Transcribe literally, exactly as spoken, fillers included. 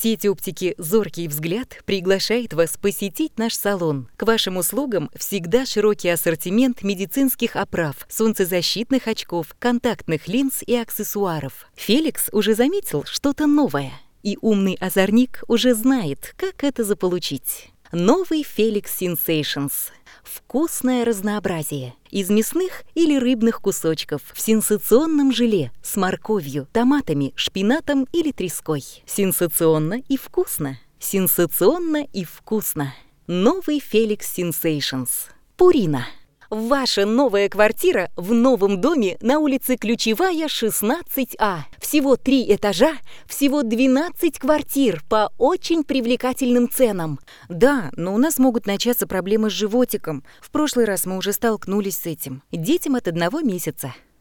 Сеть оптики «Зоркий взгляд» приглашает вас посетить наш салон. К вашим услугам всегда широкий ассортимент медицинских оправ, солнцезащитных очков, контактных линз и аксессуаров. Феликс уже заметил что-то новое, и умный озорник уже знает, как это заполучить. Новый Felix Sensations. Вкусное разнообразие. Из мясных или рыбных кусочков, в сенсационном желе, с морковью, томатами, шпинатом или треской. Сенсационно и вкусно. Сенсационно и вкусно. Новый Felix Sensations. Пурина. Ваша новая квартира в новом доме на улице Ключевая, шестнадцать А. Всего три этажа, всего двенадцать квартир по очень привлекательным ценам. Да, но у нас могут начаться проблемы с животиком. В прошлый раз мы уже столкнулись с этим. Детям от одного месяца.